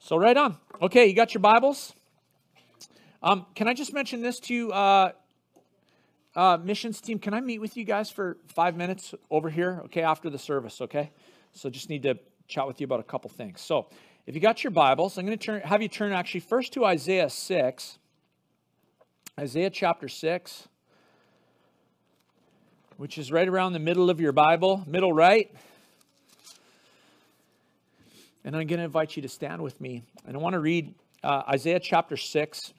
So right on. Okay, you got your Bibles? Can I just mention this to you, missions team? Can I meet with you guys for 5 minutes over here, okay, after the service, okay? So just need to chat with you about a couple things. So if you got your Bibles, I'm going to have you turn actually first to Isaiah 6. Isaiah chapter 6, which is right around the middle of your Bible, middle right. And I'm going to invite you to stand with me. And I want to read Isaiah chapter 6.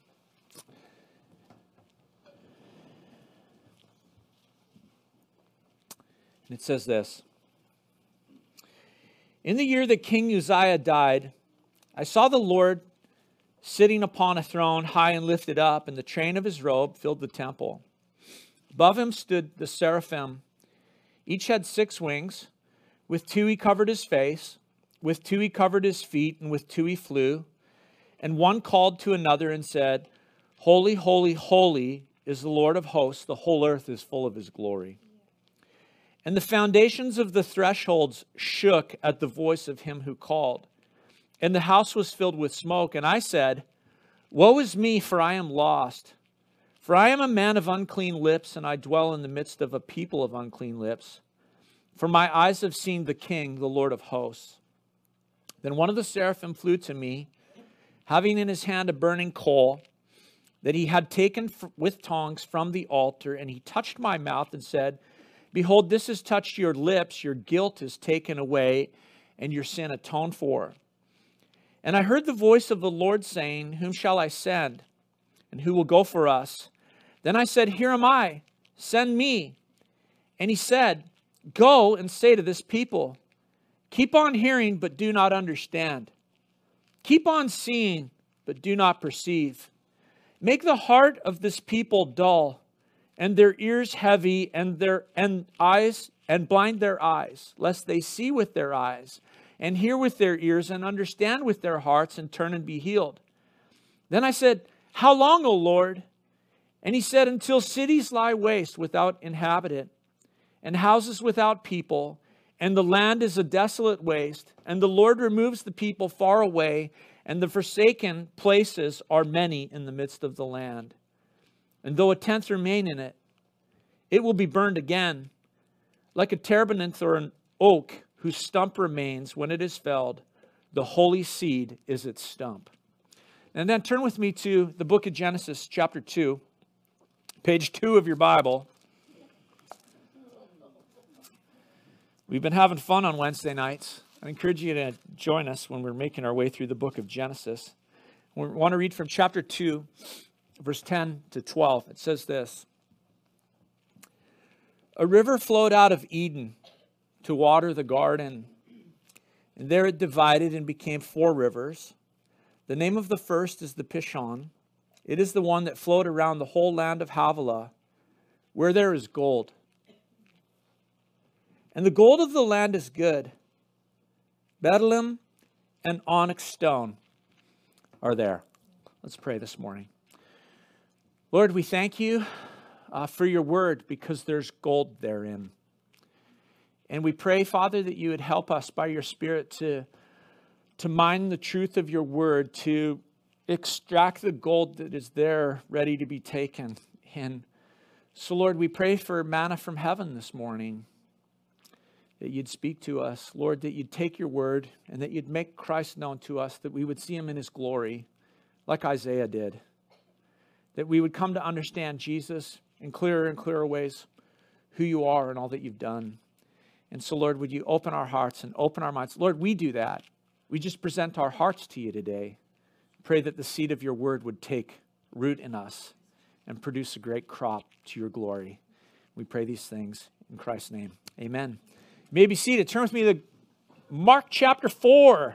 And it says this. In the year that King Uzziah died, I saw the Lord sitting upon a throne high and lifted up, and the train of his robe filled the temple. Above him stood the seraphim. Each had 6 wings. With 2 he covered his face. With 2 he covered his feet, and with 2 he flew. And one called to another and said, Holy, holy, holy is the Lord of hosts. The whole earth is full of his glory. And the foundations of the thresholds shook at the voice of him who called. And the house was filled with smoke. And I said, Woe is me, for I am lost. For I am a man of unclean lips, and I dwell in the midst of a people of unclean lips. For my eyes have seen the King, the Lord of hosts. Then one of the seraphim flew to me, having in his hand a burning coal that he had taken with tongs from the altar, and he touched my mouth and said, Behold, this has touched your lips, your guilt is taken away, and your sin atoned for. And I heard the voice of the Lord saying, Whom shall I send? And who will go for us? Then I said, Here am I, send me. And he said, Go and say to this people, Keep on hearing, but do not understand. Keep on seeing, but do not perceive. Make the heart of this people dull, and their ears heavy, and blind their eyes, lest they see with their eyes, and hear with their ears, and understand with their hearts, and turn and be healed. Then I said, How long, O Lord? And he said, Until cities lie waste without inhabitant, and houses without people, and the land is a desolate waste, and the Lord removes the people far away, and the forsaken places are many in the midst of the land. And though a tenth remain in it, it will be burned again, like a terebinth or an oak whose stump remains when it is felled. The holy seed is its stump. And then turn with me to the book of Genesis, chapter 2, page 2 of your Bible. We've been having fun on Wednesday nights. I encourage you to join us when we're making our way through the book of Genesis. We want to read from chapter 2, verse 10 to 12. It says this. A river flowed out of Eden to water the garden, and there it divided and became 4 rivers. The name of the first is the Pishon. It is the one that flowed around the whole land of Havilah, where there is gold. And the gold of the land is good. Bdellium and onyx stone are there. Let's pray this morning. Lord, we thank you for your word because there's gold therein. And we pray, Father, that you would help us by your Spirit to mine the truth of your word, to extract the gold that is there ready to be taken. And so, Lord, we pray for manna from heaven this morning, that you'd speak to us, Lord, that you'd take your word and that you'd make Christ known to us, that we would see him in his glory, like Isaiah did, that we would come to understand Jesus in clearer and clearer ways, who you are and all that you've done. And so, Lord, would you open our hearts and open our minds? Lord, we do that. We just present our hearts to you today. Pray that the seed of your word would take root in us and produce a great crop to your glory. We pray these things in Christ's name. Amen. You may be seated. Turn with me to Mark chapter 4.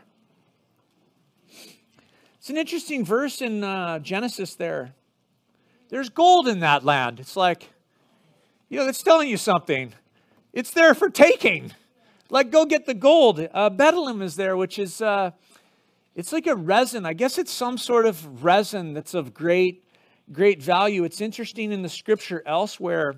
It's an interesting verse in Genesis there. There's gold in that land. It's like, that's telling you something. It's there for taking. Like, go get the gold. Bdellium is there, which is, it's like a resin. I guess it's some sort of resin that's of great value. It's interesting in the scripture elsewhere,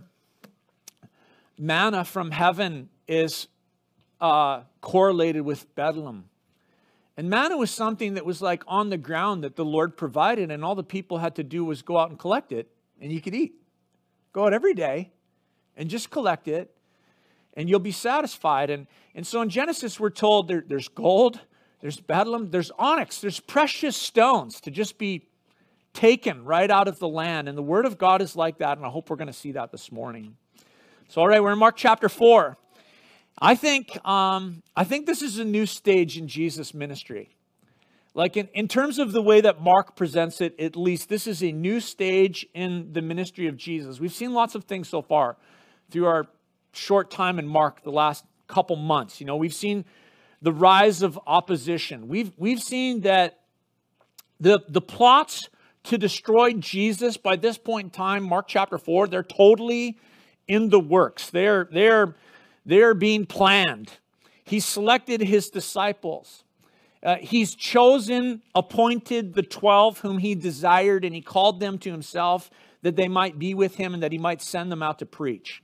manna from heaven is correlated with bdellium. And manna was something that was like on the ground that the Lord provided, and all the people had to do was go out and collect it, and you could eat. Go out every day and just collect it, and you'll be satisfied. And so in Genesis, we're told there's gold, there's bdellium, there's onyx, there's precious stones to just be taken right out of the land. And the Word of God is like that, and I hope we're going to see that this morning. So, all right, we're in Mark chapter 4. I think this is a new stage in Jesus' ministry. Like in terms of the way that Mark presents it, at least, this is a new stage in the ministry of Jesus. We've seen lots of things so far through our short time in Mark the last couple months. We've seen the rise of opposition. We've seen that the plots to destroy Jesus by this point in time, Mark chapter 4, they're totally in the works. They're being planned. He selected his disciples. He's chosen, appointed the 12 whom he desired, and he called them to himself that they might be with him and that he might send them out to preach.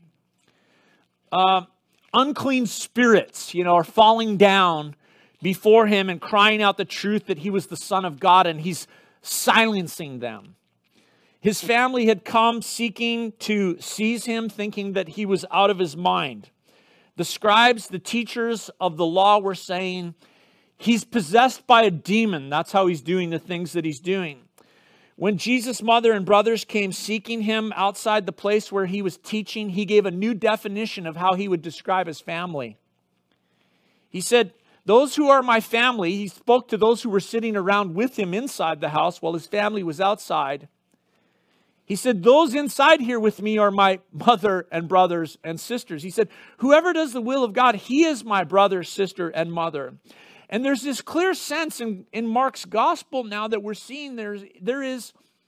Unclean spirits, are falling down before him and crying out the truth that he was the Son of God, and he's silencing them. His family had come seeking to seize him, thinking that he was out of his mind. The scribes, the teachers of the law were saying, he's possessed by a demon. That's how he's doing the things that he's doing. When Jesus' mother and brothers came seeking him outside the place where he was teaching, he gave a new definition of how he would describe his family. He said, those who are my family, he spoke to those who were sitting around with him inside the house while his family was outside. He said, those inside here with me are my mother and brothers and sisters. He said, whoever does the will of God, he is my brother, sister, and mother. And there's this clear sense in Mark's gospel now that we're seeing there is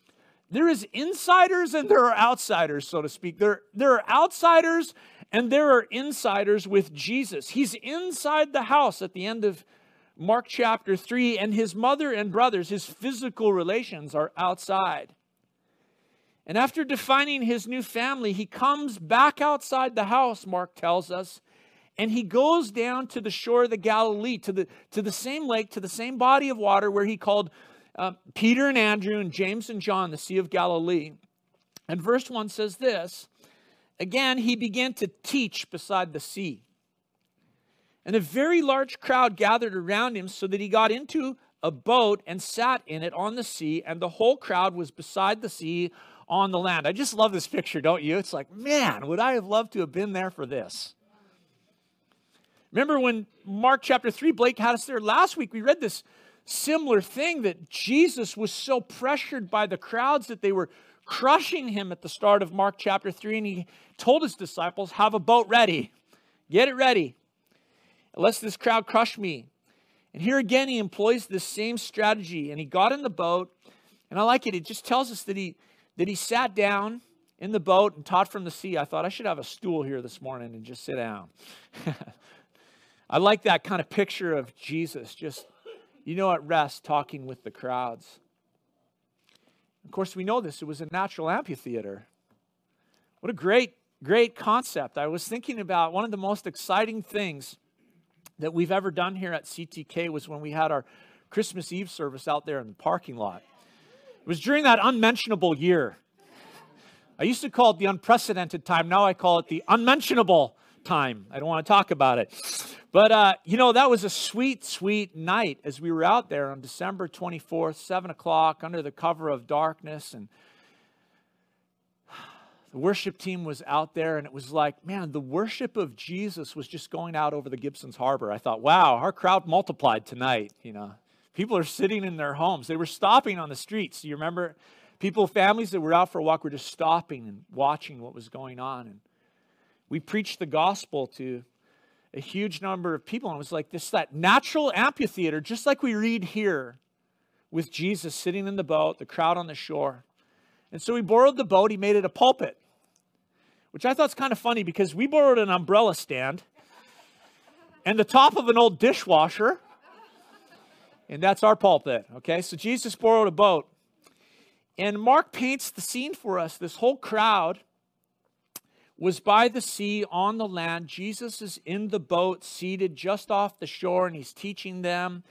insiders and there are outsiders, so to speak. There are outsiders and there are insiders with Jesus. He's inside the house at the end of Mark chapter 3, and his mother and brothers, his physical relations, are outside. And after defining his new family, he comes back outside the house, Mark tells us, and he goes down to the shore of the Galilee, to the same lake, to the same body of water where he called Peter and Andrew and James and John, the Sea of Galilee. And verse 1 says this, again, he began to teach beside the sea. And a very large crowd gathered around him so that he got into a boat and sat in it on the sea, and the whole crowd was beside the sea on the land. I just love this picture, don't you? It's like, man, would I have loved to have been there for this? Remember when Mark chapter 3, Blake had us there last week, we read this similar thing that Jesus was so pressured by the crowds that they were crushing him at the start of Mark chapter 3, and he told his disciples, have a boat ready. Get it ready. Lest this crowd crush me. And here again, he employs this same strategy, and he got in the boat, and I like it. It just tells us that he sat down in the boat and taught from the sea. I thought I should have a stool here this morning and just sit down. I like that kind of picture of Jesus just, at rest, talking with the crowds. Of course, we know this. It was a natural amphitheater. What a great, great concept. I was thinking about one of the most exciting things that we've ever done here at CTK was when we had our Christmas Eve service out there in the parking lot. It was during that unmentionable year. I used to call it the unprecedented time. Now I call it the unmentionable time. I don't want to talk about it. But, that was a sweet, sweet night as we were out there on December 24th, 7 o'clock, under the cover of darkness. And the worship team was out there, and it was like, man, the worship of Jesus was just going out over the Gibsons Harbor. I thought, wow, our crowd multiplied tonight, People are sitting in their homes. They were stopping on the streets. You remember families that were out for a walk were just stopping and watching what was going on. And we preached the gospel to a huge number of people. And it was like that natural amphitheater, just like we read here with Jesus sitting in the boat, the crowd on the shore. And so we borrowed the boat. He made it a pulpit, which I thought is kind of funny because we borrowed an umbrella stand and the top of an old dishwasher. And that's our pulpit, okay? So Jesus borrowed a boat. And Mark paints the scene for us. This whole crowd was by the sea on the land. Jesus is in the boat, seated just off the shore, and he's teaching them.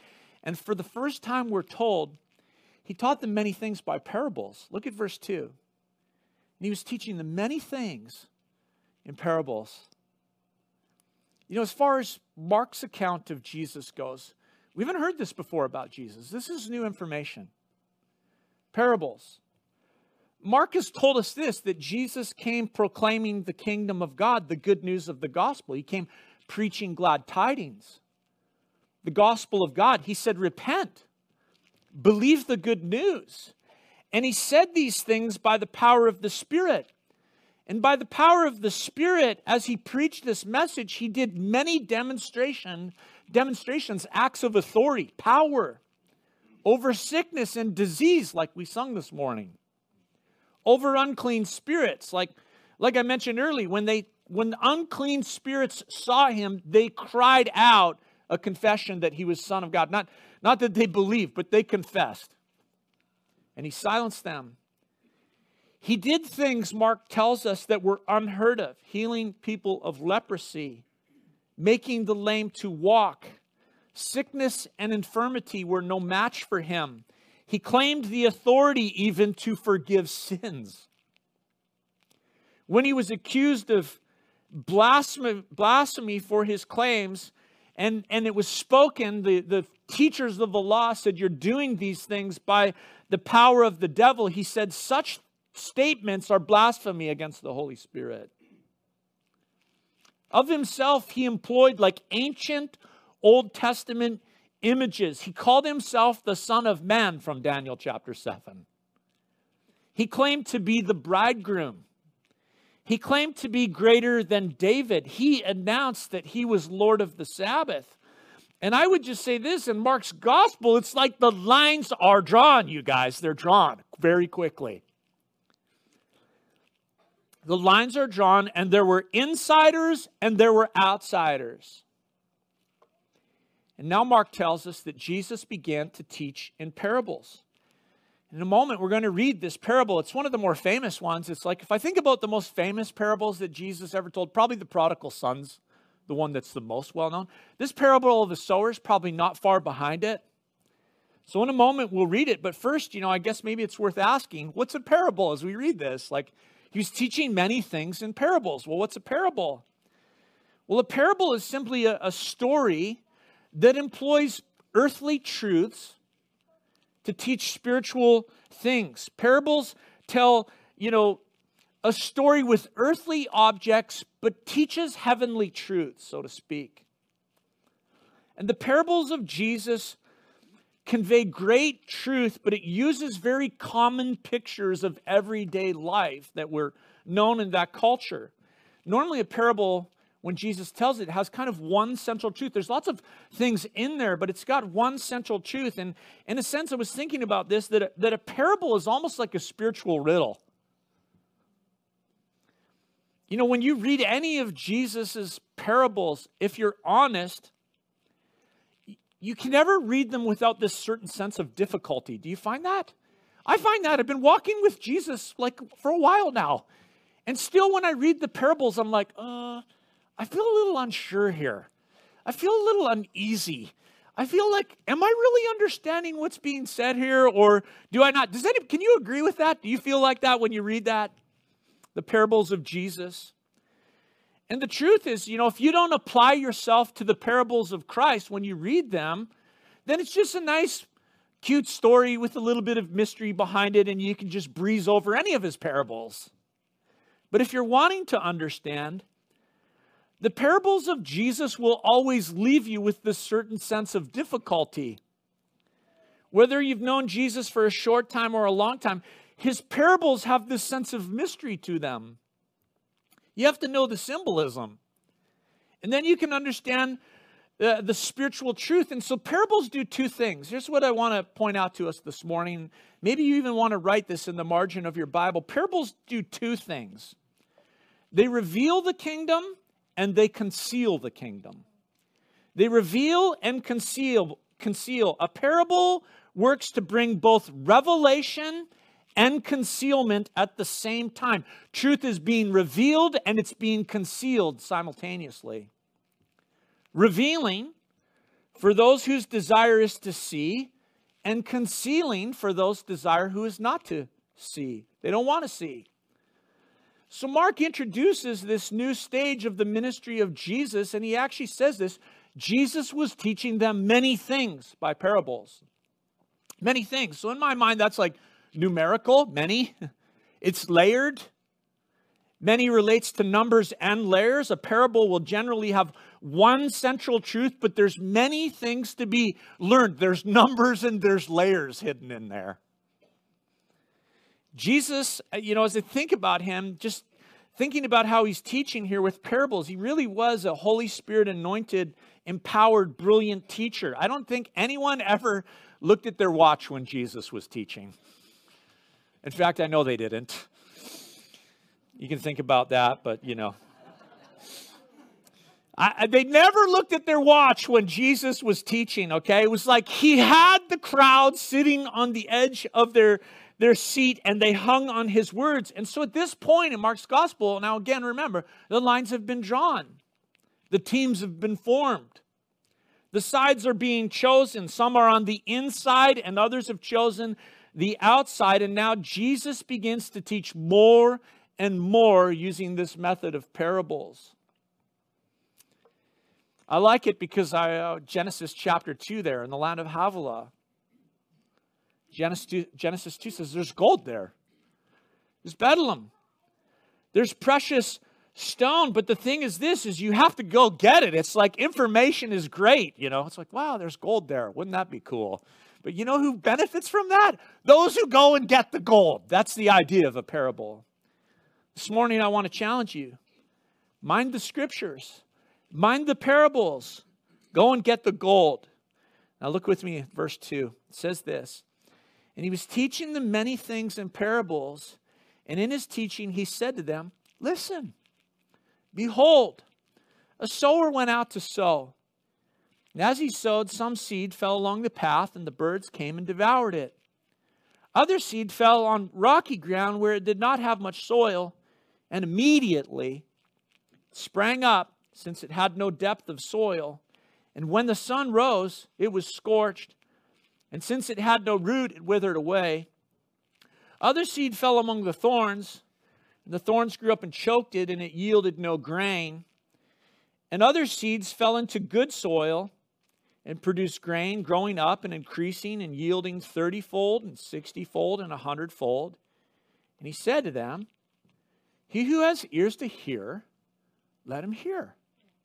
And for the first time, we're told, he taught them many things by parables. Look at verse 2. And he was teaching them many things in parables. You know, as far as Mark's account of Jesus goes, we haven't heard this before about Jesus. This is new information. Parables. Mark has told us this, that Jesus came proclaiming the kingdom of God, the good news of the gospel. He came preaching glad tidings, the gospel of God. He said, repent, believe the good news. And he said these things by the power of the Spirit. And by the power of the Spirit, as he preached this message, he did many demonstrations, acts of authority, power, over sickness and disease, like we sung this morning, over unclean spirits, like I mentioned earlier, when unclean spirits saw him, they cried out a confession that he was Son of God. Not that they believed, but they confessed. And he silenced them. He did things, Mark tells us, that were unheard of, healing people of leprosy, making the lame to walk. Sickness and infirmity were no match for him. He claimed the authority even to forgive sins. When he was accused of blasphemy for his claims, and it was spoken, the teachers of the law said, you're doing these things by the power of the devil. He said, such statements are blasphemy against the Holy Spirit. Of himself, he employed like ancient Old Testament images. He called himself the Son of Man from Daniel chapter 7. He claimed to be the bridegroom. He claimed to be greater than David. He announced that he was Lord of the Sabbath. And I would just say this, in Mark's gospel, it's like the lines are drawn, you guys. They're drawn very quickly. The lines are drawn, and there were insiders and there were outsiders. And now Mark tells us that Jesus began to teach in parables. In a moment, we're going to read this parable. It's one of the more famous ones. It's like, if I think about the most famous parables that Jesus ever told, probably the prodigal son's the one that's the most well-known. This parable of the sower is probably not far behind it. So in a moment, we'll read it. But first, I guess maybe it's worth asking, what's a parable as we read this? Like, he's teaching many things in parables. Well, what's a parable? Well, a parable is simply a story that employs earthly truths to teach spiritual things. Parables tell, a story with earthly objects, but teaches heavenly truths, so to speak. And the parables of Jesus convey great truth, but it uses very common pictures of everyday life that were known in that culture. Normally a parable, when Jesus tells it, has kind of one central truth. There's lots of things in there, but it's got one central truth. And in a sense, I was thinking about this, that a parable is almost like a spiritual riddle. When you read any of Jesus's parables, if you're honest, you can never read them without this certain sense of difficulty. Do you find that? I find that. I've been walking with Jesus for a while now. And still when I read the parables, I'm like, I feel a little unsure here. I feel a little uneasy. I feel like, am I really understanding what's being said here, or do I not? Can you agree with that? Do you feel like that when you read that? The parables of Jesus. And the truth is, if you don't apply yourself to the parables of Christ when you read them, then it's just a nice, cute story with a little bit of mystery behind it, and you can just breeze over any of his parables. But if you're wanting to understand, the parables of Jesus will always leave you with this certain sense of difficulty. Whether you've known Jesus for a short time or a long time, his parables have this sense of mystery to them. You have to know the symbolism. And then you can understand the spiritual truth. And so parables do two things. Here's what I want to point out to us this morning. Maybe you even want to write this in the margin of your Bible. Parables do two things. They reveal the kingdom and they conceal the kingdom. They reveal and conceal. A parable works to bring both revelation and concealment at the same time. Truth is being revealed and it's being concealed simultaneously. Revealing, for those whose desire is to see, and concealing for those desire who is not to see. They don't want to see. So Mark introduces this new stage of the ministry of Jesus, and he actually says this: Jesus was teaching them many things by parables. Many things. So in my mind, that's like numerical, many. It's layered. Many relates to numbers and layers. A parable will generally have one central truth, but there's many things to be learned. There's numbers and there's layers hidden in there. Jesus, as I think about him, just thinking about how he's teaching here with parables, he really was a Holy Spirit anointed, empowered, brilliant teacher. I don't think anyone ever looked at their watch when Jesus was teaching. In fact, I know they didn't. You can think about that, but they never looked at their watch when Jesus was teaching, okay? It was like he had the crowd sitting on the edge of their seat, and they hung on his words. And so at this point in Mark's gospel, now again, remember, the lines have been drawn. The teams have been formed. The sides are being chosen. Some are on the inside, and others have chosen the outside. And now Jesus begins to teach more and more using this method of parables. I like it because Genesis chapter 2 there in the land of Havilah. Genesis 2 says there's gold there. There's Bethlehem. There's precious stone. But the thing is this, is you have to go get it. It's like information is great, It's like, wow, there's gold there. Wouldn't that be cool? But you know who benefits from that? Those who go and get the gold. That's the idea of a parable. This morning I want to challenge you. Mind the scriptures. Mind the parables. Go and get the gold. Now look with me at verse 2. It says this: and he was teaching them many things in parables, and in his teaching he said to them, listen, behold, a sower went out to sow. And as he sowed, some seed fell along the path, and the birds came and devoured it. Other seed fell on rocky ground where it did not have much soil, and immediately it sprang up, since it had no depth of soil. And when the sun rose, it was scorched. And since it had no root, it withered away. Other seed fell among the thorns, and the thorns grew up and choked it, and it yielded no grain. And other seeds fell into good soil and produced grain, growing up and increasing and yielding 30-fold and 60-fold and 100-fold. And he said to them, he who has ears to hear, let him hear.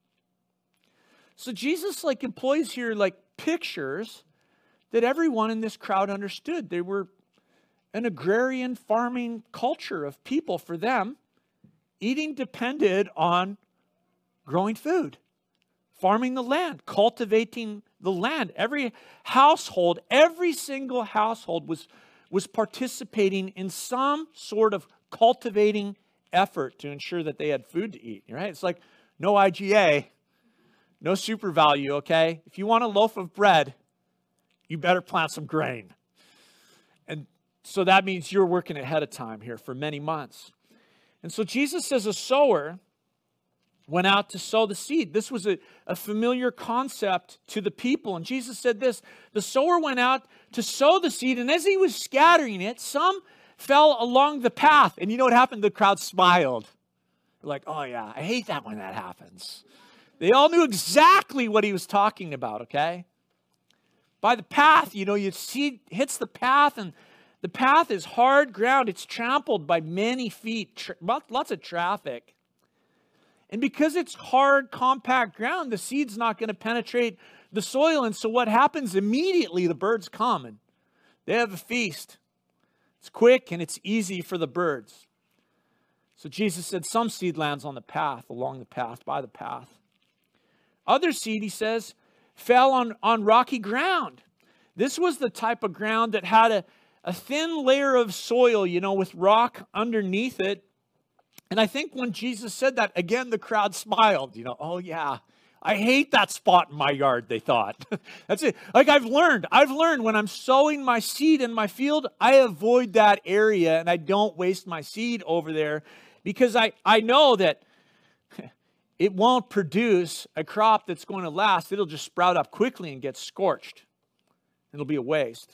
So Jesus employs here pictures that everyone in this crowd understood. They were an agrarian farming culture of people. For them, eating depended on growing food, farming the land, cultivating the land. Every household, every single household was participating in some sort of cultivating effort to ensure that they had food to eat, right? It's like no IGA, no super value, okay? If you want a loaf of bread, you better plant some grain. And so that means you're working ahead of time here for many months. And so Jesus says a sower went out to sow the seed. This was a familiar concept to the people. And Jesus said this: the sower went out to sow the seed, and as he was scattering it, some fell along the path. And you know what happened? The crowd smiled. They're like, oh yeah, I hate that when that happens. They all knew exactly what he was talking about, okay? By the path, you see hits the path, and the path is hard ground. It's trampled by many feet, lots of traffic. And because it's hard, compact ground, the seed's not going to penetrate the soil. And so what happens immediately, the birds come and they have a feast. It's quick and it's easy for the birds. So Jesus said some seed lands on the path, along the path, by the path. Other seed, he says, fell on rocky ground. This was the type of ground that had a thin layer of soil, with rock underneath it. And I think when Jesus said that, again, the crowd smiled, oh yeah, I hate that spot in my yard, they thought. That's it. I've learned when I'm sowing my seed in my field, I avoid that area and I don't waste my seed over there, because I know that it won't produce a crop that's going to last. It'll just sprout up quickly and get scorched. It'll be a waste.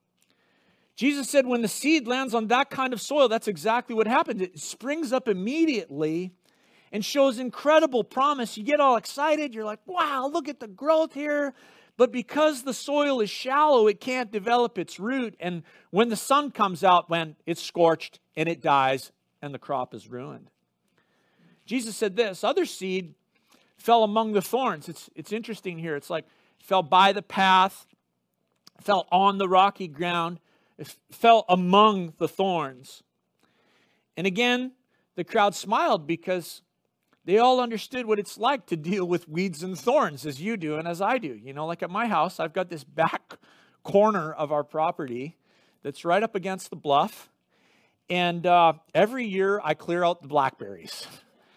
Jesus said when the seed lands on that kind of soil, that's exactly what happens. It springs up immediately and shows incredible promise. You get all excited. You're like, wow, look at the growth here. But because the soil is shallow, it can't develop its root. And when the sun comes out, when it's scorched and it dies and the crop is ruined. Jesus said this, other seed fell among the thorns. It's interesting here. It's like fell by the path, fell on the rocky ground, it fell among the thorns. And again, the crowd smiled because they all understood what it's like to deal with weeds and thorns as you do and as I do. You know, like at my house, I've got this back corner of our property that's right up against the bluff. And every year I clear out the blackberries.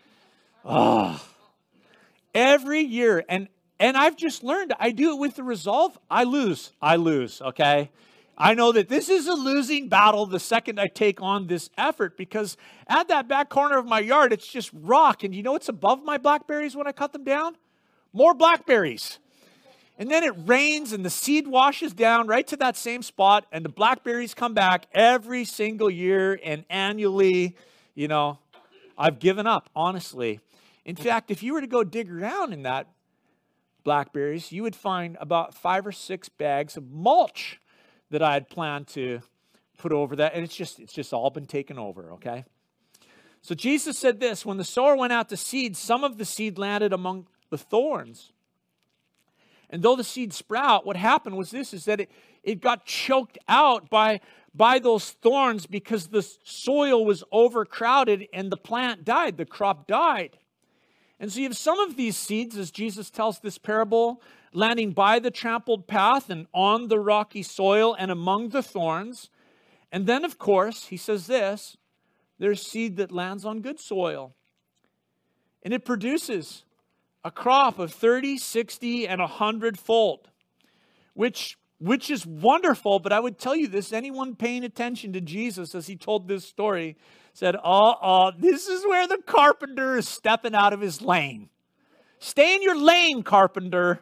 Oh, every year. And I've just learned I do it with the resolve. I lose, okay? I know that this is a losing battle the second I take on this effort, because at that back corner of my yard, it's just rock. And you know what's above my blackberries when I cut them down? More blackberries. And then it rains and the seed washes down right to that same spot, and the blackberries come back every single year and annually. You know, I've given up, honestly. In fact, if you were to go dig around in that blackberries, you would find about 5 or 6 bags of mulch that I had planned to put over that. And it's just all been taken over, okay? So Jesus said this, when the sower went out to seed, some of the seed landed among the thorns. And though the seed sprout, what happened was this, is that it got choked out by those thorns because the soil was overcrowded and the plant died, the crop died. And so you have some of these seeds, as Jesus tells this parable, landing by the trampled path and on the rocky soil and among the thorns. And then, of course, he says this, there's seed that lands on good soil. And it produces a crop of 30, 60, and 100-fold, which is wonderful. But I would tell you this, anyone paying attention to Jesus as he told this story said, this is where the carpenter is stepping out of his lane. Stay in your lane, carpenter.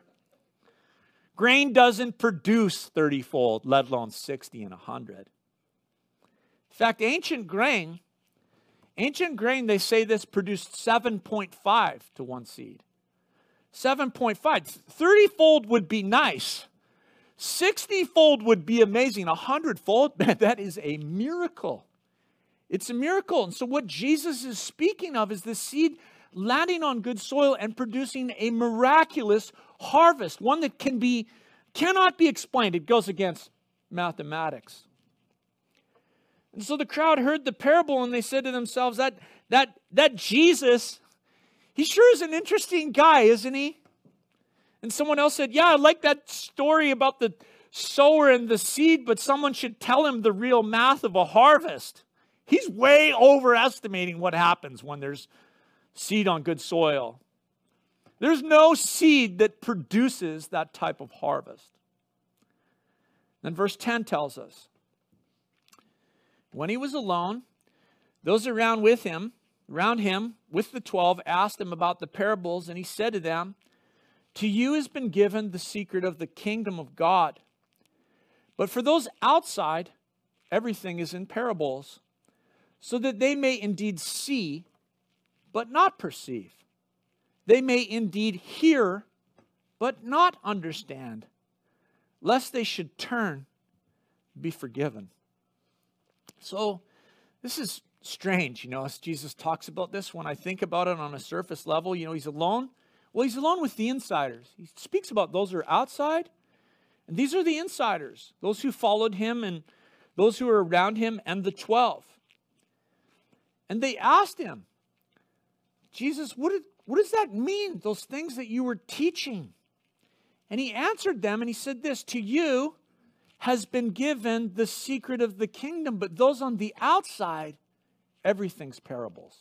Grain doesn't produce 30-fold, let alone 60 and 100. In fact, ancient grain, they say this produced 7.5 to one seed. 7.5. 30-fold would be nice. 60-fold would be amazing. 100-fold, man, that is a miracle. It's a miracle. And so what Jesus is speaking of is the seed landing on good soil and producing a miraculous harvest, one that cannot be explained. It goes against mathematics. And so the crowd heard the parable and they said to themselves, that Jesus, he sure is an interesting guy, isn't he? And someone else said, yeah, I like that story about the sower and the seed, but someone should tell him the real math of a harvest. He's way overestimating what happens when there's seed on good soil. There's no seed that produces that type of harvest. Then verse 10 tells us, when he was alone, those around him with the 12 asked him about the parables, and he said to them, to you has been given the secret of the kingdom of God. But for those outside, everything is in parables, so that they may indeed see, but not perceive. They may indeed hear, but not understand, lest they should turn, be forgiven. So this is strange, as Jesus talks about this. When I think about it on a surface level, he's alone. Well, he's alone with the insiders. He speaks about those who are outside, and these are the insiders, those who followed him and those who are around him and the 12. And they asked him, Jesus, what does that mean, those things that you were teaching? And he answered them and he said this, to you has been given the secret of the kingdom, but those on the outside, everything's parables.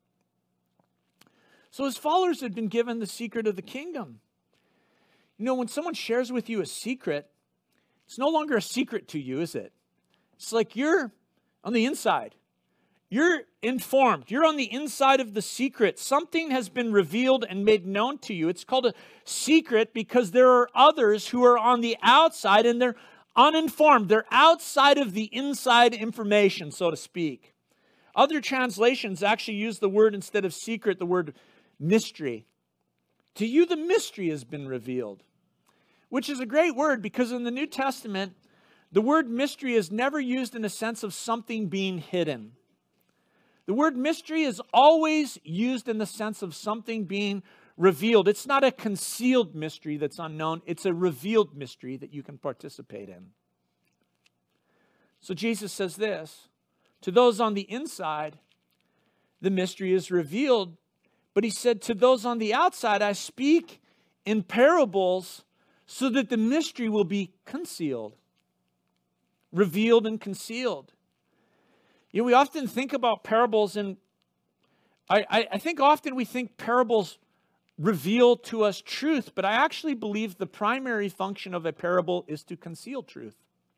So his followers had been given the secret of the kingdom. When someone shares with you a secret, it's no longer a secret to you, is it? It's like you're on the inside. You're informed. You're on the inside of the secret. Something has been revealed and made known to you. It's called a secret because there are others who are on the outside and they're uninformed. They're outside of the inside information, so to speak. Other translations actually use the word, instead of secret, the word mystery. To you, the mystery has been revealed, which is a great word because in the New Testament, the word mystery is never used in a sense of something being hidden. The word mystery is always used in the sense of something being revealed. It's not a concealed mystery that's unknown. It's a revealed mystery that you can participate in. So Jesus says this, to those on the inside, the mystery is revealed. But he said, to those on the outside, I speak in parables so that the mystery will be concealed, revealed and concealed. You know, we often think about parables, and I think often we think parables reveal to us truth, but I actually believe the primary function of a parable is to conceal truth.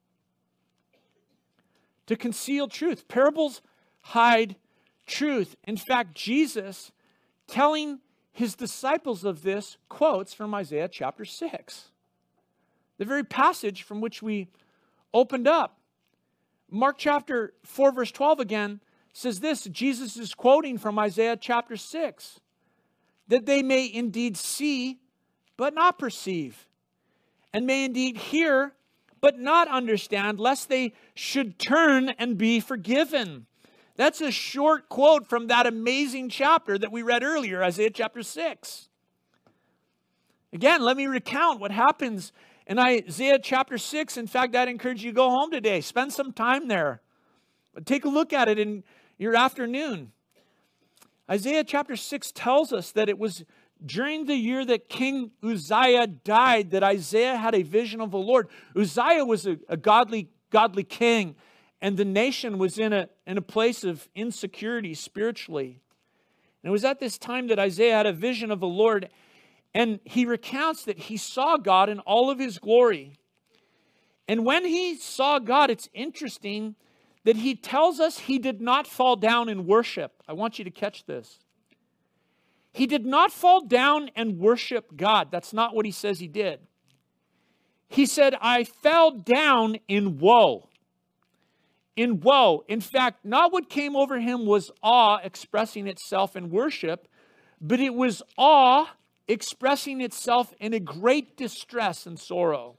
To conceal truth. Parables hide truth. In fact, Jesus, telling his disciples of this, quotes from Isaiah chapter 6. The very passage from which we opened up. Mark chapter 4, verse 12 again says this. Jesus is quoting from Isaiah chapter 6. That they may indeed see, but not perceive. And may indeed hear, but not understand, lest they should turn and be forgiven. That's a short quote from that amazing chapter that we read earlier, Isaiah chapter 6. Again, let me recount what happens in Isaiah chapter 6. In fact, I'd encourage you to go home today. Spend some time there. Take a look at it in your afternoon. Isaiah chapter 6 tells us that it was during the year that King Uzziah died that Isaiah had a vision of the Lord. Uzziah was a godly king, and the nation was in a place of insecurity spiritually. And it was at this time that Isaiah had a vision of the Lord, and he recounts that he saw God in all of his glory. And when he saw God, it's interesting that he tells us he did not fall down in worship. I want you to catch this. He did not fall down and worship God. That's not what he says he did. He said, I fell down in woe. In woe. In fact, not what came over him was awe expressing itself in worship, but it was awe expressing itself in a great distress and sorrow.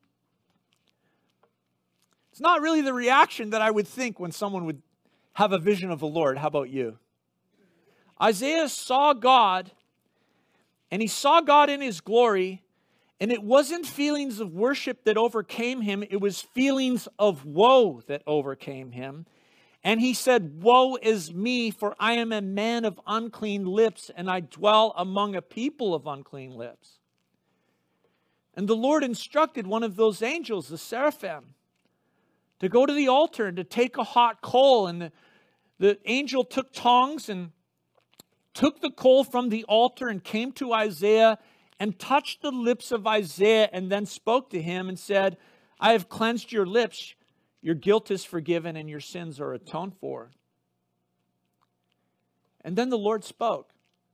It's not really the reaction that I would think when someone would have a vision of the Lord. How about you? Isaiah saw God, and he saw God in his glory, and it wasn't feelings of worship that overcame him. It was feelings of woe that overcame him. And he said, woe is me, for I am a man of unclean lips, and I dwell among a people of unclean lips. And the Lord instructed one of those angels, the seraphim, to go to the altar and to take a hot coal. And the angel took tongs and took the coal from the altar and came to Isaiah and touched the lips of Isaiah and then spoke to him and said, I have cleansed your lips. Your guilt is forgiven and your sins are atoned for. And then the Lord spoke.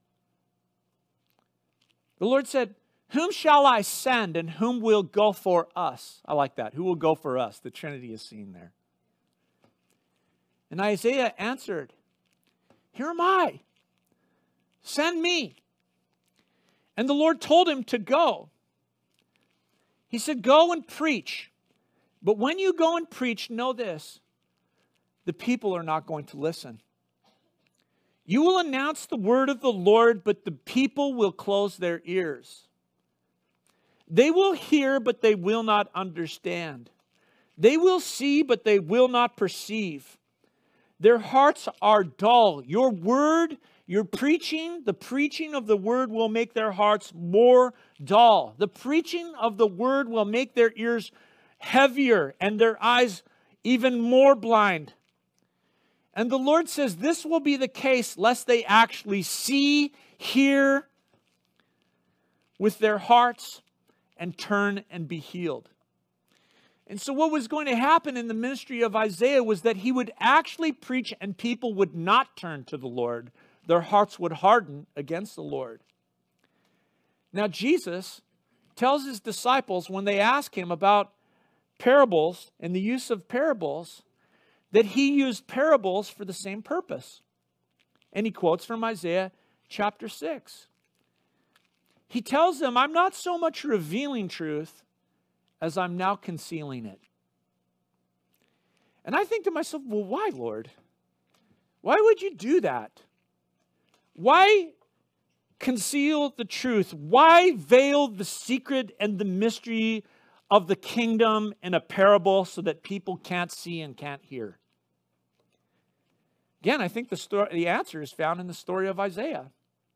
The Lord said, whom shall I send and whom will go for us? I like that. Who will go for us? The Trinity is seen there. And Isaiah answered, here am I. Send me. And the Lord told him to go. He said, go and preach. But when you go and preach, know this, the people are not going to listen. You will announce the word of the Lord, but the people will close their ears. They will hear, but they will not understand. They will see, but they will not perceive. Their hearts are dull. Your word, your preaching, the preaching of the word will make their hearts more dull. The preaching of the word will make their ears heavier and their eyes even more blind. And the Lord says this will be the case lest they actually see, hear with their hearts and turn and be healed. And so what was going to happen in the ministry of Isaiah was that he would actually preach and people would not turn to the Lord. Their hearts would harden against the Lord. Now Jesus tells his disciples when they ask him about parables and the use of parables, that he used parables for the same purpose. And he quotes from Isaiah chapter 6. He tells them, I'm not so much revealing truth as I'm now concealing it. And I think to myself, well, why, Lord? Why would you do that? Why conceal the truth? Why veil the secret and the mystery of the kingdom in a parable so that people can't see and can't hear? Again, I think the answer is found in the story of Isaiah.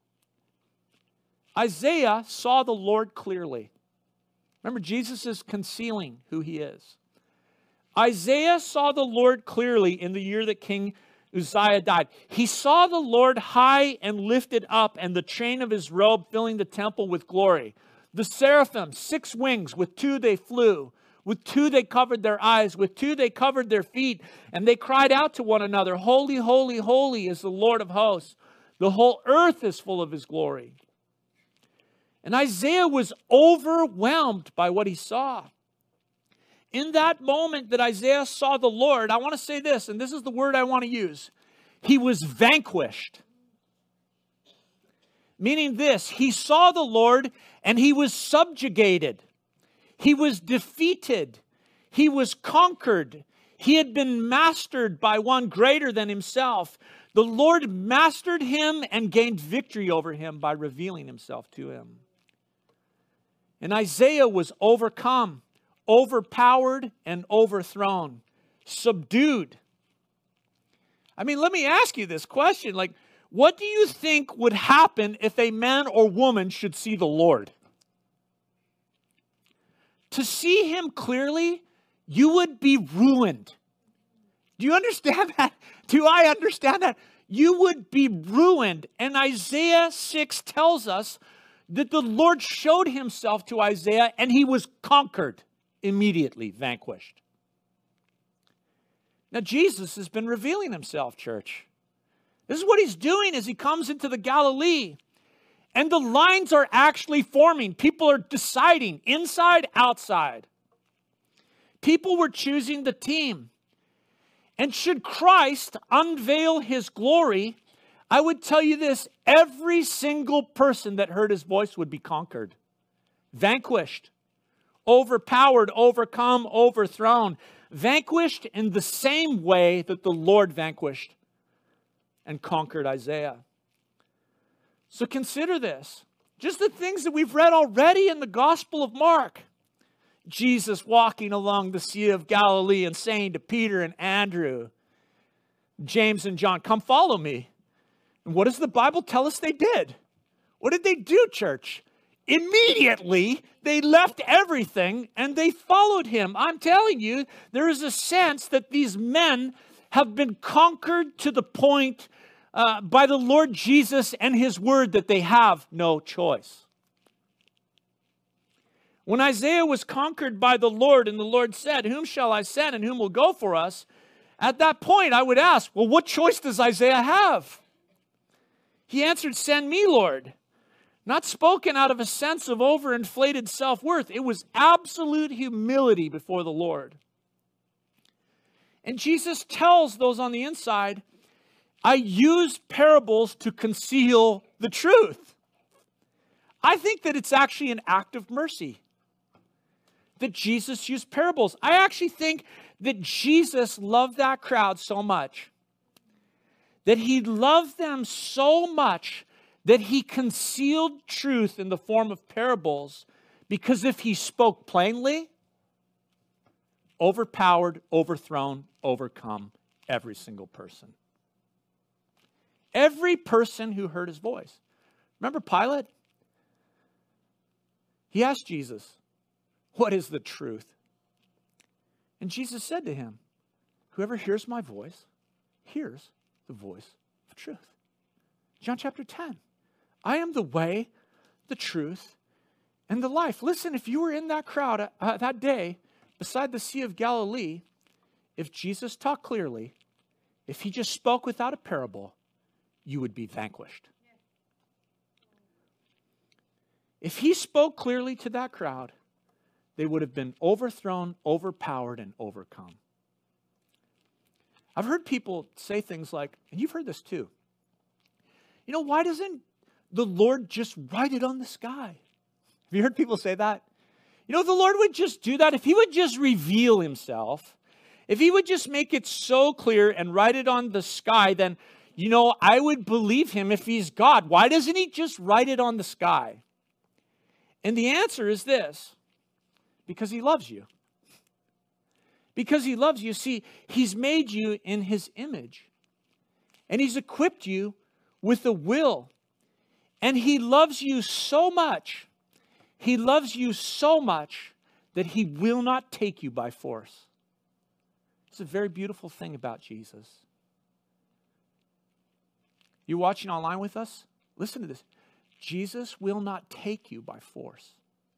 Isaiah saw the Lord clearly. Remember, Jesus is concealing who he is. Isaiah saw the Lord clearly in the year that King Uzziah died. He saw the Lord high and lifted up, and the train of his robe filling the temple with glory. The seraphim, 6 wings, with 2 they flew. With 2 they covered their eyes. With 2 they covered their feet. And they cried out to one another, Holy, holy, holy is the Lord of hosts. The whole earth is full of his glory. And Isaiah was overwhelmed by what he saw. In that moment that Isaiah saw the Lord, I want to say this, and this is the word I want to use. He was vanquished. Meaning this, he saw the Lord and he was subjugated. He was defeated. He was conquered. He had been mastered by one greater than himself. The Lord mastered him and gained victory over him by revealing himself to him. And Isaiah was overcome, overpowered, and overthrown, subdued. I mean, let me ask you this question. What do you think would happen if a man or woman should see the Lord? To see him clearly, you would be ruined. Do you understand that? Do I understand that? You would be ruined. And Isaiah 6 tells us that the Lord showed himself to Isaiah and he was conquered immediately, vanquished. Now Jesus has been revealing himself, church. This is what he's doing as he comes into the Galilee. And the lines are actually forming. People are deciding inside, outside. People were choosing the team. And should Christ unveil his glory, I would tell you this, every single person that heard his voice would be conquered, vanquished, overpowered, overcome, overthrown, vanquished in the same way that the Lord vanquished and conquered Isaiah. So consider this, just the things that we've read already in the Gospel of Mark. Jesus walking along the Sea of Galilee and saying to Peter and Andrew, James and John, come follow me. And what does the Bible tell us they did? What did they do, church? Immediately, they left everything and they followed him. I'm telling you, there is a sense that these men have been conquered to the point by the Lord Jesus and his word that they have no choice. When Isaiah was conquered by the Lord and the Lord said, whom shall I send and whom will go for us? At that point, I would ask, well, what choice does Isaiah have? He answered, send me, Lord. Not spoken out of a sense of overinflated self-worth. It was absolute humility before the Lord. And Jesus tells those on the inside, I use parables to conceal the truth. I think that it's actually an act of mercy that Jesus used parables. I actually think that Jesus loved that crowd so much, that he loved them so much that he concealed truth in the form of parables, because if he spoke plainly, overpowered, overthrown, overcome every single person. Every person who heard his voice. Remember Pilate? He asked Jesus, what is the truth? And Jesus said to him, whoever hears my voice, hears the voice of truth. John chapter 10. I am the way, the truth, and the life. Listen, if you were in that crowd that day, beside the Sea of Galilee, if Jesus talked clearly, if he just spoke without a parable, you would be vanquished. If he spoke clearly to that crowd, they would have been overthrown, overpowered, and overcome. I've heard people say things like, and you've heard this too, why doesn't the Lord just write it on the sky? Have you heard people say that? The Lord would just do that. If he would just reveal himself, if he would just make it so clear and write it on the sky, then, I would believe him if he's God. Why doesn't he just write it on the sky? And the answer is this: because he loves you. Because he loves you. See, he's made you in his image. And he's equipped you with a will. And he loves you so much. He loves you so much that he will not take you by force. It's a very beautiful thing about Jesus. You watching online with us? Listen to this. Jesus will not take you by force.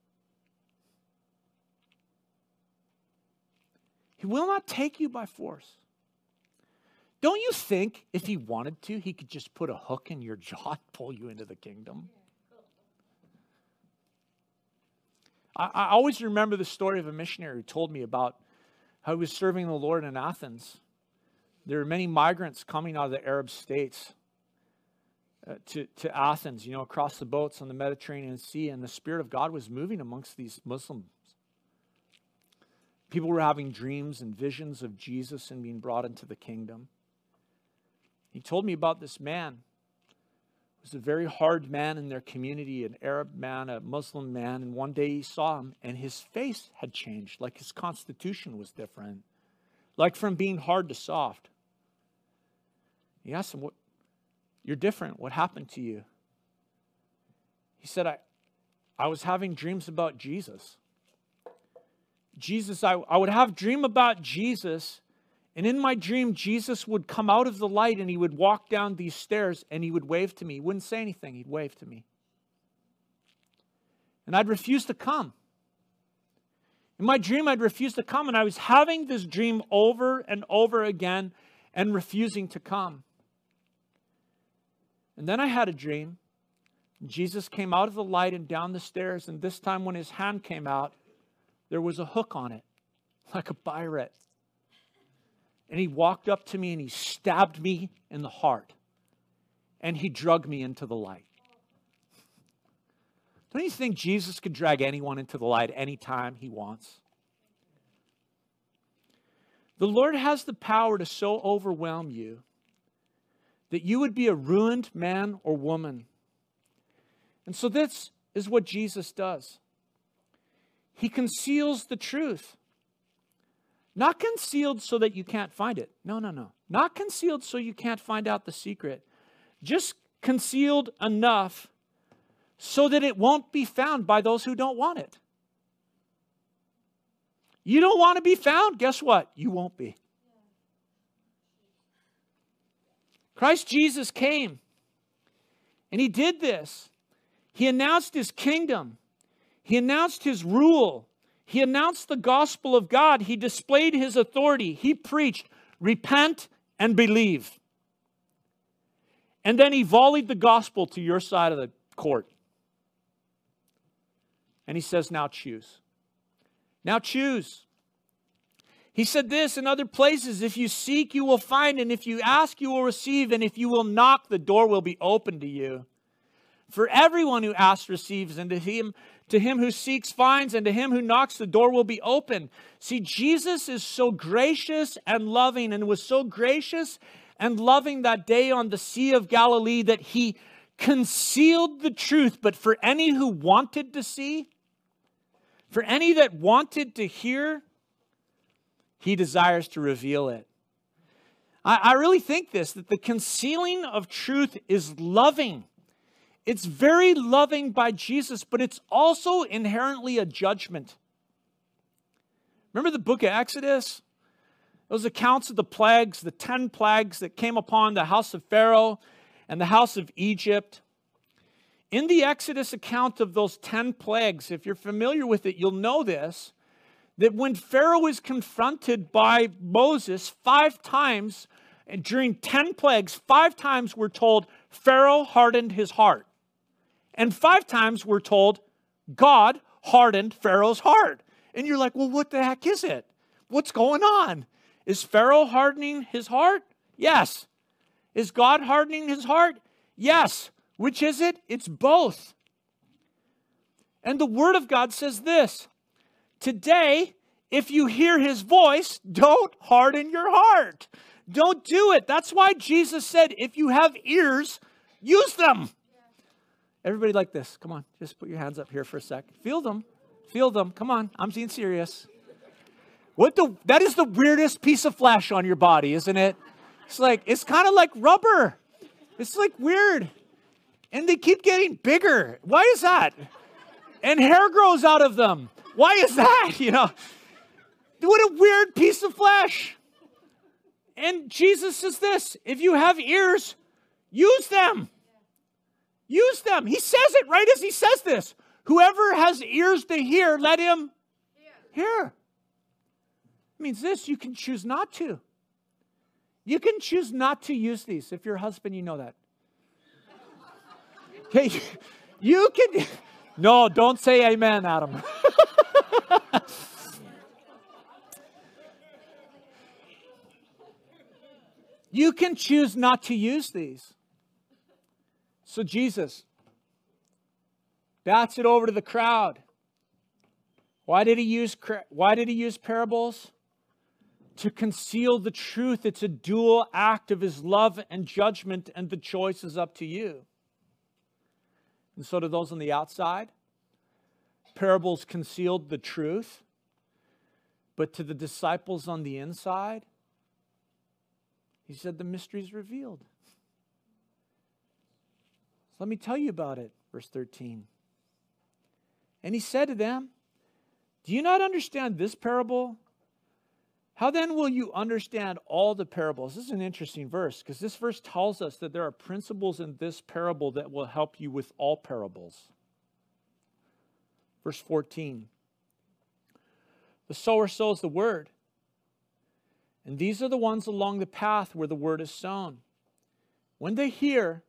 He will not take you by force. Don't you think if he wanted to, he could just put a hook in your jaw and pull you into the kingdom? I always remember the story of a missionary who told me about how he was serving the Lord in Athens. There were many migrants coming out of the Arab states to Athens, across the boats on the Mediterranean Sea, and the Spirit of God was moving amongst these Muslims. People were having dreams and visions of Jesus and being brought into the kingdom. He told me about this man. He was a very hard man in their community, an Arab man, a Muslim man. And one day he saw him and his face had changed, like his constitution was different, like from being hard to soft. He asked him, "You're different. What happened to you?" He said, I was having dreams about Jesus. I would have dream about Jesus, and in my dream, Jesus would come out of the light and he would walk down these stairs and he would wave to me. He wouldn't say anything. He'd wave to me. And I'd refuse to come. In my dream, I'd refuse to come, and I was having this dream over and over again and refusing to come. And then I had a dream. Jesus came out of the light and down the stairs, and this time when his hand came out, there was a hook on it, like a pirate. And he walked up to me and he stabbed me in the heart. And he dragged me into the light. Don't you think Jesus could drag anyone into the light anytime he wants? The Lord has the power to so overwhelm you that you would be a ruined man or woman. And so this is what Jesus does. He conceals the truth. Not concealed so that you can't find it. No. Not concealed so you can't find out the secret. Just concealed enough so that it won't be found by those who don't want it. You don't want to be found? Guess what? You won't be. Christ Jesus came and he did this. He announced his kingdom. He announced his rule. He announced the gospel of God. He displayed his authority. He preached, repent and believe. And then he volleyed the gospel to your side of the court. And he says, now choose. Now choose. He said this in other places, if you seek, you will find, and if you ask, you will receive, and if you will knock, the door will be open to you. For everyone who asks receives, and to him who seeks finds, and to him who knocks, the door will be open. See, Jesus is so gracious and loving, and was so gracious and loving that day on the Sea of Galilee that he concealed the truth. But for any who wanted to see, for any that wanted to hear, he desires to reveal it. I really think that the concealing of truth is loving. It's very loving by Jesus, but it's also inherently a judgment. Remember the book of Exodus? Those accounts of the plagues, the 10 plagues that came upon the house of Pharaoh and the house of Egypt. In the Exodus account of those 10 plagues, if you're familiar with it, you'll know this, that when Pharaoh is confronted by Moses 5 times, and during 10 plagues, 5 times we're told Pharaoh hardened his heart. And 5 times we're told God hardened Pharaoh's heart. And you're like, well, what the heck is it? What's going on? Is Pharaoh hardening his heart? Yes. Is God hardening his heart? Yes. Which is it? It's both. And the Word of God says this: today, if you hear his voice, don't harden your heart. Don't do it. That's why Jesus said, if you have ears, use them. Everybody like this. Come on, just put your hands up here for a sec. Feel them. Feel them. Come on, I'm being serious. That is the weirdest piece of flesh on your body, isn't it? It's kind of like rubber. It's like weird. And they keep getting bigger. Why is that? And hair grows out of them. Why is that? What a weird piece of flesh. And Jesus says this: if you have ears, use them. Use them. He says it right as he says this. Whoever has ears to hear, let him hear. It means this: you can choose not to. You can choose not to use these. If you're a husband, you know that. Okay, you can. No, don't say amen, Adam. You can choose not to use these. So Jesus bats it over to the crowd. Why did he use parables? To conceal the truth. It's a dual act of his love and judgment, and the choice is up to you. And so to those on the outside, parables concealed the truth. But to the disciples on the inside, he said the mystery is revealed. So let me tell you about it. Verse 13. And he said to them, do you not understand this parable? How then will you understand all the parables? This is an interesting verse, because this verse tells us that there are principles in this parable that will help you with all parables. Verse 14. The sower sows the word. And these are the ones along the path where the word is sown. When they hear,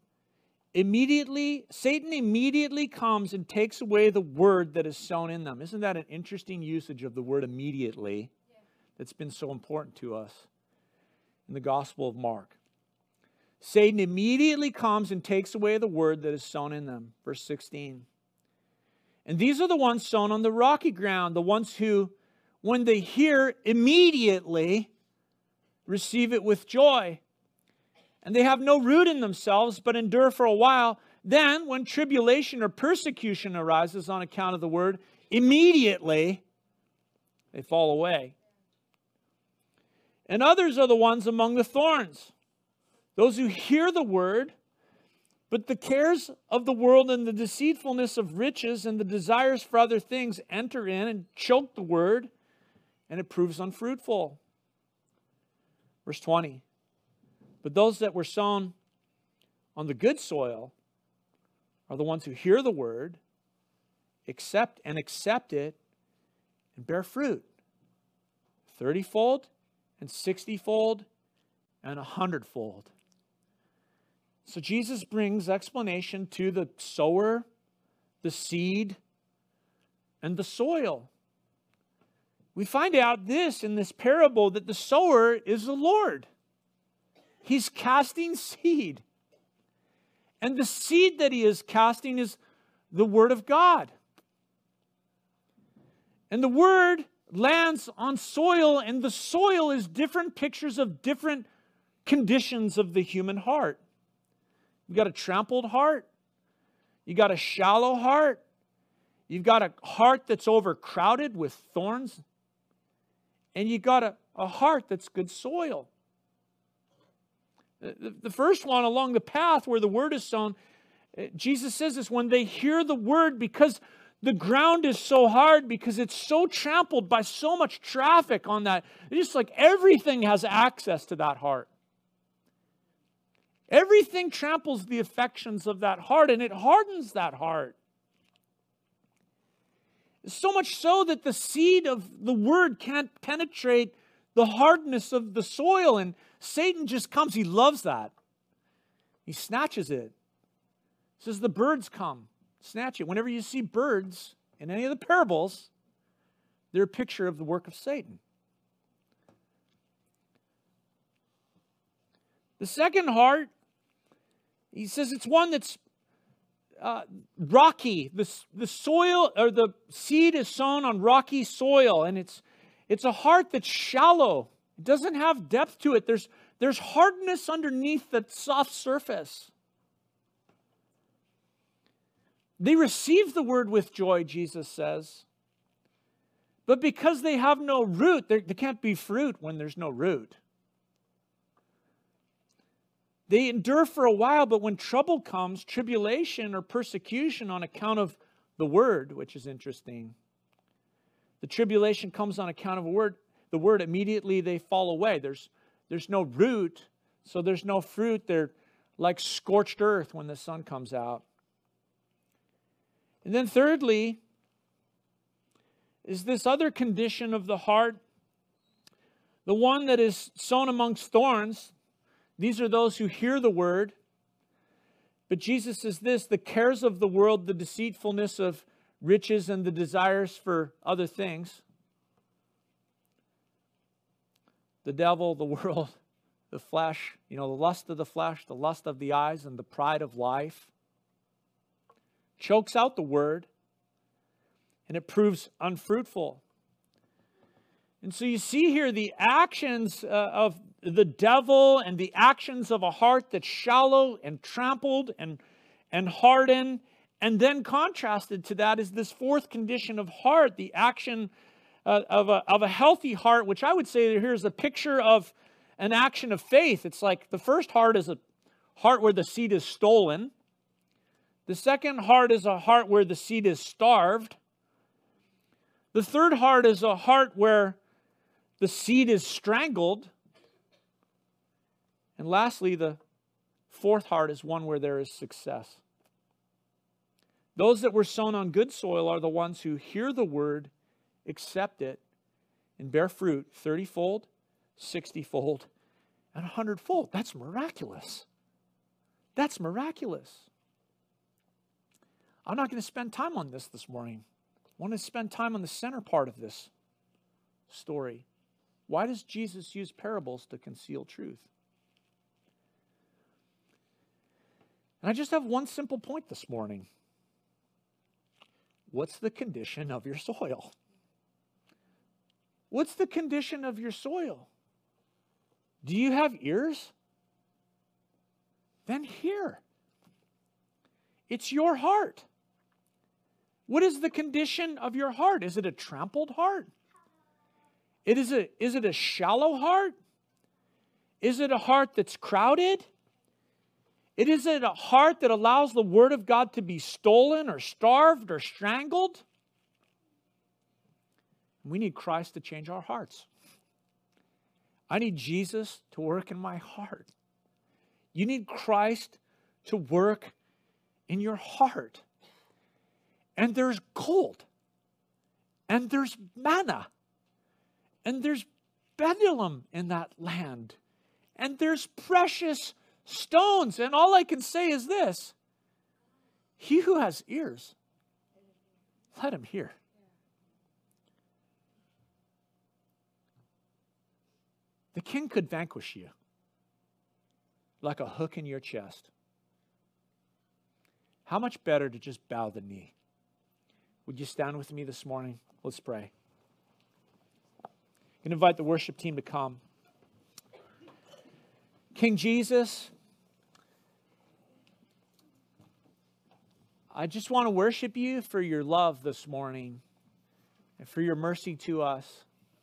Satan immediately comes and takes away the word that is sown in them. Isn't that an interesting usage of the word immediately that's been so important to us in the Gospel of Mark? Satan immediately comes and takes away the word that is sown in them. Verse 16. And these are the ones sown on the rocky ground, the ones who, when they hear, immediately receive it with joy. And they have no root in themselves, but endure for a while. Then, when tribulation or persecution arises on account of the word, immediately they fall away. And others are the ones among the thorns, those who hear the word, but the cares of the world and the deceitfulness of riches and the desires for other things enter in and choke the word, and it proves unfruitful. Verse 20. But those that were sown on the good soil are the ones who hear the word, accept it, and bear fruit. 30-fold and 60-fold and 100-fold. So Jesus brings explanation to the sower, the seed, and the soil. We find out this in this parable, that the sower is the Lord. He's casting seed. And the seed that he is casting is the Word of God. And the Word lands on soil, and the soil is different pictures of different conditions of the human heart. You've got a trampled heart. You've got a shallow heart. You've got a heart that's overcrowded with thorns. And you've got a heart that's good soil. The first one along the path where the word is sown, Jesus says this: when they hear the word, because the ground is so hard, because it's so trampled by so much traffic on that, it's just like everything has access to that heart. Everything tramples the affections of that heart, and it hardens that heart. So much so that the seed of the word can't penetrate the hardness of the soil. And Satan just comes. He loves that. He snatches it. Says the birds come, snatch it. Whenever you see birds in any of the parables, they're a picture of the work of Satan. The second heart, he says it's one that's rocky. The soil, or the seed is sown on rocky soil, and it's a heart that's shallow. It doesn't have depth to it. There's hardness underneath that soft surface. They receive the word with joy, Jesus says. But because they have no root, there can't be fruit when there's no root. They endure for a while, but when trouble comes, tribulation or persecution on account of the word, which is interesting. The tribulation comes on account of the word, immediately they fall away. There's no root, so there's no fruit. They're like scorched earth when the sun comes out. And then thirdly, is this other condition of the heart, the one that is sown amongst thorns. These are those who hear the word. But Jesus says this: the cares of the world, the deceitfulness of riches, and the desires for other things. The devil, the world, the flesh, the lust of the flesh, the lust of the eyes, and the pride of life chokes out the word, and it proves unfruitful. And so you see here the actions of the devil and the actions of a heart that's shallow and trampled and hardened. And then contrasted to that is this fourth condition of heart, the action of a healthy heart, which I would say that here's a picture of an action of faith. It's like the first heart is a heart where the seed is stolen. The second heart is a heart where the seed is starved. The third heart is a heart where the seed is strangled. And lastly, the fourth heart is one where there is success. Those that were sown on good soil are the ones who hear the word, accept it, and bear fruit 30-fold, 60-fold, and 100-fold. That's miraculous. That's miraculous. I'm not going to spend time on this morning. I want to spend time on the center part of this story. Why does Jesus use parables to conceal truth? And I just have one simple point this morning. What's the condition of your soil? What's the condition of your soil? Do you have ears? Then hear. It's your heart. What is the condition of your heart? Is it a trampled heart? Is it a shallow heart? Is it a heart that's crowded? Is it a heart that allows the word of God to be stolen or starved or strangled? We need Christ to change our hearts. I need Jesus to work in my heart. You need Christ to work in your heart. And there's gold. And there's manna. And there's bdellium in that land. And there's precious stones. And all I can say is this: he who has ears, let him hear. The king could vanquish you like a hook in your chest. How much better to just bow the knee? Would you stand with me this morning? Let's pray. I'm going to invite the worship team to come. King Jesus, I just want to worship you for your love this morning and for your mercy to us.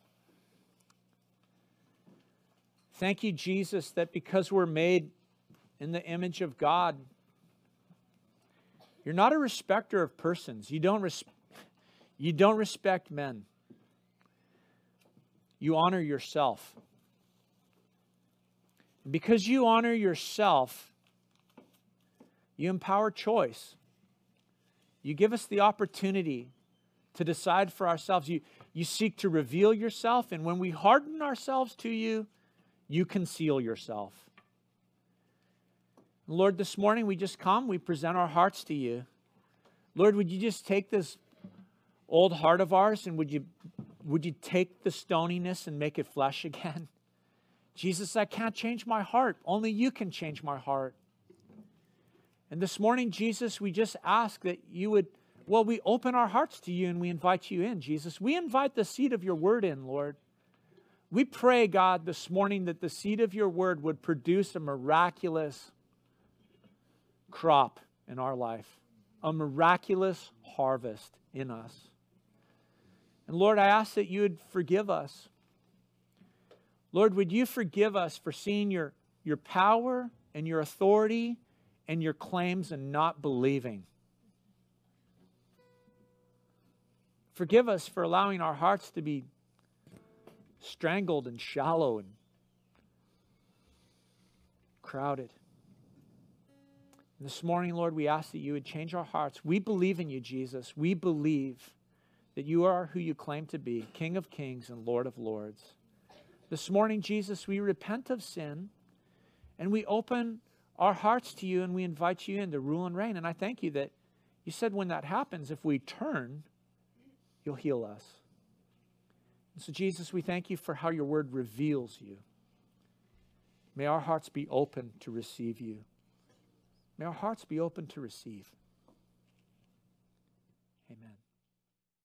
Thank you, Jesus, that because we're made in the image of God, you're not a respecter of persons. You don't respect men. You honor yourself. Because you honor yourself, you empower choice. You give us the opportunity to decide for ourselves. You seek to reveal yourself, and when we harden ourselves to you, you conceal yourself. Lord, this morning we just come, we present our hearts to you. Lord, would you just take this old heart of ours and would you take the stoniness and make it flesh again? Jesus, I can't change my heart. Only you can change my heart. And this morning, Jesus, we just ask that you would, we open our hearts to you and we invite you in, Jesus. We invite the seed of your word in, Lord. We pray, God, this morning that the seed of your word would produce a miraculous crop in our life, a miraculous harvest in us. And Lord, I ask that you would forgive us. Lord, would you forgive us for seeing your power and your authority and your claims and not believing? Forgive us for allowing our hearts to be strangled and shallow and crowded. And this morning, Lord, we ask that you would change our hearts. We believe in you, Jesus. We believe that you are who you claim to be, King of kings and Lord of lords. This morning, Jesus, we repent of sin and we open our hearts to you and we invite you in to rule and reign. And I thank you that you said when that happens, if we turn, you'll heal us. And so, Jesus, we thank you for how your word reveals you. May our hearts be open to receive you. May our hearts be open to receive.